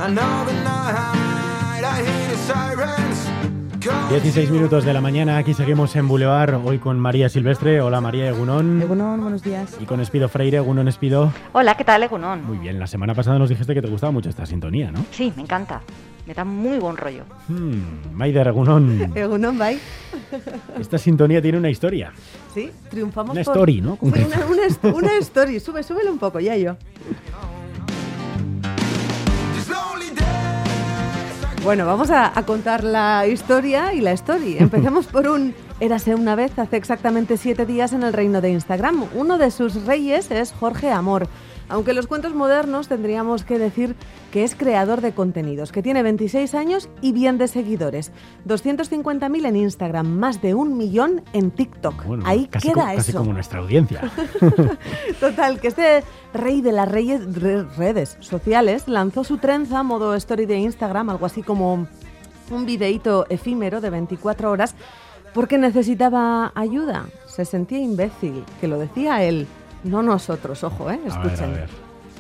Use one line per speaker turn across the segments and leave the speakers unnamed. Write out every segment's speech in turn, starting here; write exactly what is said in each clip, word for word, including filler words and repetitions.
dieciséis minutos de la mañana, aquí seguimos en Boulevard, hoy con María Silvestre. Hola María, Egunon.
Egunon, buenos días.
Y con Espido Freire. Egunon, Espido.
Hola, ¿qué tal, Egunon?
Muy bien, la semana pasada nos dijiste que te gustaba mucho esta sintonía, ¿no?
Sí, me encanta. Me da muy buen rollo.
Hmm, Maider, Egunon.
Egunon, bye.
Esta sintonía tiene una historia.
Sí, triunfamos
una
por...
story, ¿no?
Sí, una, una, una story. Sube, súbele un poco, ya yo. Bueno, vamos a, a contar la historia y la story. Empecemos por un érase una vez, hace exactamente siete días en el reino de Instagram. Uno de sus reyes es Jorge Amor. Aunque en los cuentos modernos tendríamos que decir que es creador de contenidos, que tiene veintiséis años y bien de seguidores. doscientos cincuenta mil en Instagram, más de un millón en TikTok.
Bueno,
ahí
casi
queda
co-
eso.
Casi como nuestra audiencia.
Total, que este rey de las reyes, re- redes sociales lanzó su trenza modo story de Instagram, algo así como un videíto efímero de veinticuatro horas, porque necesitaba ayuda. Se sentía imbécil, que lo decía él. No nosotros, ojo, ¿eh? Escuchen.
A ver, a ver.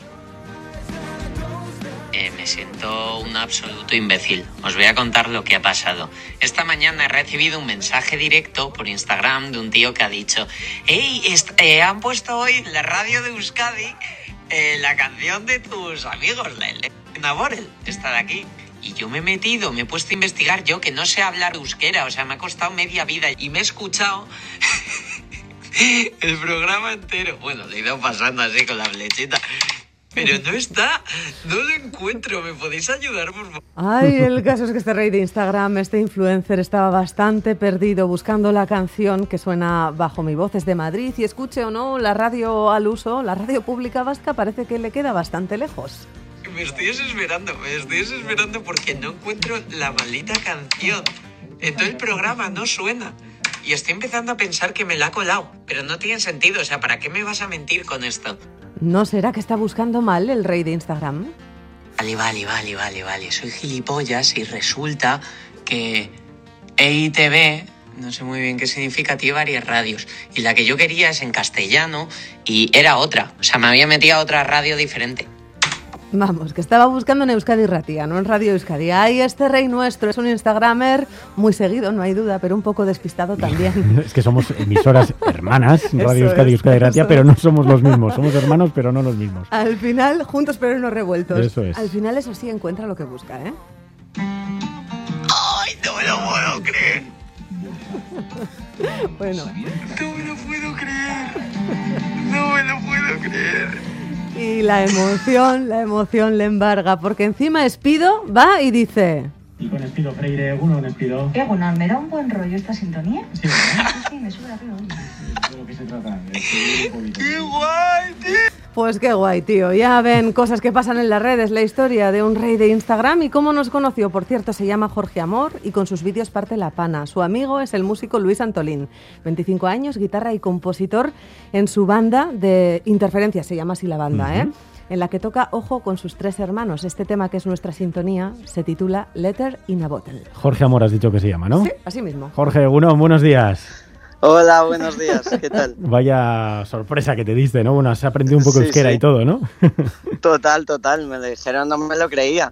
Eh, me siento un absoluto imbécil. Os voy a contar lo que ha pasado. Esta mañana he recibido un mensaje directo por Instagram de un tío que ha dicho: ¡Hey! Est- eh, han puesto hoy en la radio de Euskadi eh, la canción de tus amigos, la Elena Borel, está de aquí. Y yo me he metido, me he puesto a investigar, yo que no sé hablar euskera, o sea, me ha costado media vida y me he escuchado el programa entero. Bueno, le he ido pasando así con la flechita. Pero no está, no lo encuentro. ¿Me podéis ayudar, por favor?
Ay, el caso es que este rey de Instagram, este influencer, estaba bastante perdido buscando la canción que suena bajo mi voz. Es de Madrid y escuche o no, la radio al uso, la radio pública vasca, parece que le queda bastante lejos.
Me estoy desesperando, me estoy desesperando porque no encuentro la maldita canción. En todo el programa no suena. Y estoy empezando a pensar que me la ha colado. Pero no tiene sentido, o sea, ¿para qué me vas a mentir con esto?
¿No será que está buscando mal el rey de Instagram?
Vale, vale, vale, vale, vale. Soy gilipollas y resulta que E I T V, no sé muy bien qué significa, tiene varias radios. Y la que yo quería es en castellano y era otra. O sea, me había metido a otra radio diferente.
Vamos, que estaba buscando en Euskadi Ratia, no en Radio Euskadi. Ay, este rey nuestro es un instagramer muy seguido, no hay duda, pero un poco despistado también.
Es que somos emisoras hermanas, Radio
Eso
Euskadi y
es,
Euskadi Ratia,
eso
pero
es.
no somos los mismos. Somos hermanos, pero no los mismos.
Al final, juntos pero no revueltos.
Eso es.
Al final, eso sí, encuentra lo que busca, ¿eh?
¡Ay, no me lo puedo creer!
Bueno,
¡No me lo puedo creer! ¡No me lo puedo creer!
y la emoción, la emoción le embarga, porque encima Espido va y dice...
Y con Espido Freire, uno con Espido.
Egunon, ¿me da un buen rollo esta sintonía?
Sí, ¿verdad?
Sí, sí, me sube arriba.
De lo que se trata. de escribir un poquito.
¡Qué guay, tío!
Pues qué guay, tío. Ya ven cosas que pasan en las redes, la historia de un rey de Instagram y cómo nos conoció. Por cierto, se llama Jorge Amor y con sus vídeos parte la pana. Su amigo es el músico Luis Antolín, veinticinco años, guitarra y compositor en su banda de Interferencia, se llama así la banda,
Uh-huh.
¿eh? En la que toca, ojo, con sus tres hermanos. Este tema que es nuestra sintonía se titula Letter in a Bottle.
Jorge Amor has dicho que se llama, ¿no?
Sí, así mismo.
Jorge, uno, buenos días.
Hola, buenos días, ¿qué tal?
Vaya sorpresa que te diste, ¿no? Bueno, has aprendido un poco
Sí,
euskera
sí.
y todo, ¿no?
Total, total, me lo dijeron, no me lo creía.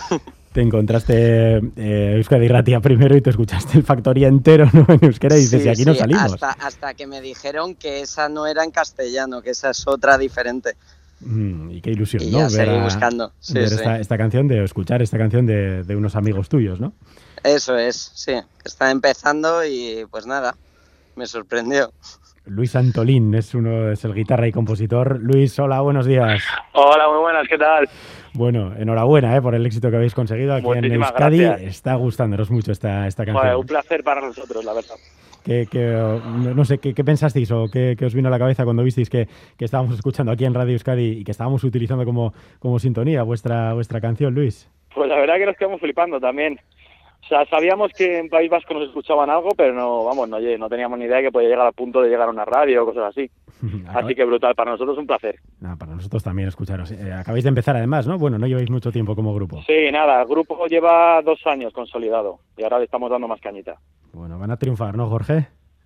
Te encontraste eh, Euskadi Ratia primero y te escuchaste el Factoría entero, ¿no? En euskera y dices,
Sí,
y aquí
sí,
no salimos.
Hasta, hasta que me dijeron que esa no era en castellano, que esa es otra diferente.
Mm, y qué ilusión,
Y
¿no?
ya
Ver
seguí
a-
buscando, sí,
ver
sí.
Esta, esta canción, de escuchar esta canción de, de unos amigos tuyos, ¿no?
Eso es, sí, está empezando y pues nada, me sorprendió.
Luis Antolín es uno, es el guitarra y compositor. Luis, hola, buenos días.
Hola, muy buenas, ¿qué tal?
Bueno, enhorabuena ¿eh? por el éxito que habéis conseguido aquí en
Muchísimas
Euskadi.
gracias.
Está gustándonos mucho esta, esta canción.
Joder, un placer para nosotros, la verdad.
¿Qué, qué, no, no sé, ¿qué, qué pensasteis o qué, qué os vino a la cabeza cuando visteis que, que estábamos escuchando aquí en Radio Euskadi y que estábamos utilizando como, como sintonía vuestra, vuestra canción, Luis?
Pues la verdad que nos quedamos flipando también. O sea, sabíamos que en País Vasco nos escuchaban algo, pero no, vamos, no, no teníamos ni idea de que podía llegar al punto de llegar a una radio o cosas así. Así que brutal, para nosotros un placer.
Nada, para nosotros también escucharos. Eh, acabáis de empezar además, ¿no? Bueno, no lleváis mucho tiempo como grupo.
Sí, nada, el grupo lleva dos años consolidado y ahora le estamos dando más cañita.
Bueno, van a triunfar, ¿no, Jorge?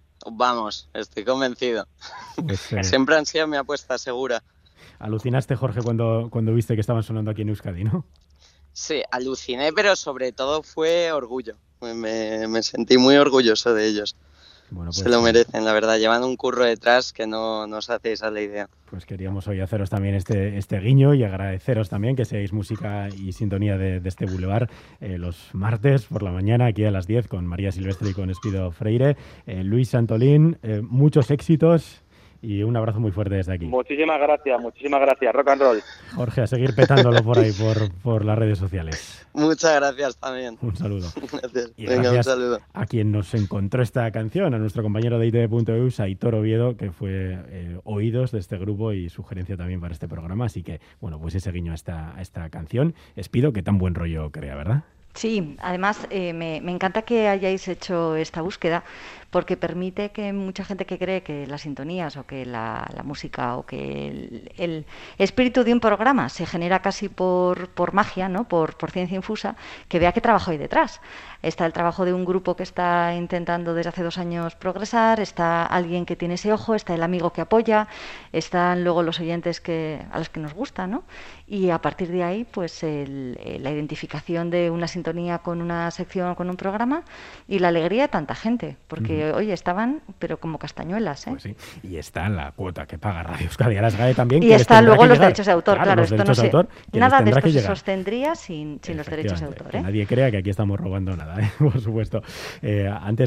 Vamos, estoy convencido.
Pues, eh,
Siempre han sido mi apuesta segura.
alucinaste, Jorge, cuando, cuando viste que estaban sonando aquí en Euskadi, ¿no?
Sí, aluciné, pero sobre todo fue orgullo. Me, me sentí muy orgulloso de ellos.
Bueno, pues,
se lo merecen, la verdad. Llevan un curro detrás que no, no os hacéis a la idea.
Pues queríamos hoy haceros también este, este guiño y agradeceros también que seáis música y sintonía de, de este Boulevard eh, los martes por la mañana aquí a las diez con María Silvestre y con Espido Freire. Eh, Luis Santolín, eh, muchos éxitos y un abrazo muy fuerte desde aquí.
Muchísimas gracias, muchísimas gracias. Rock and roll.
Jorge, a seguir petándolo por ahí, por, por las redes sociales.
Muchas gracias también.
Un saludo.
Gracias.
Y
Venga,
gracias
un saludo.
a quien nos encontró esta canción, a nuestro compañero de I T V punto E U, Aitor Oviedo, que fue eh, oídos de este grupo y sugerencia también para este programa. Así que, bueno, pues ese guiño a esta, a esta canción. Espido, que tan buen rollo crea, ¿verdad?
Sí, además eh, me, me encanta que hayáis hecho esta búsqueda porque permite que mucha gente que cree que las sintonías o que la, la música o que el, el espíritu de un programa se genera casi por, por magia, ¿no? por, por ciencia infusa, que vea qué trabajo hay detrás. Está el trabajo de un grupo que está intentando desde hace dos años progresar, está alguien que tiene ese ojo, está el amigo que apoya, están luego los oyentes que, a los que nos gusta, ¿no? Y a partir de ahí, pues el, la identificación de una sintonía con una sección o con un programa y la alegría de tanta gente, porque uh-huh. oye, estaban, pero como castañuelas, ¿eh?
Pues sí, y está la cuota que paga Radio Euskadi Arasgae también.
Y está luego los
llegar.
derechos de autor, claro,
claro
esto no
de
sé,
autor,
nada de esto se sostendría sin, sin los derechos de autor, ¿eh?
Que nadie crea que aquí estamos robando nada, ¿eh? Por supuesto. Eh, antes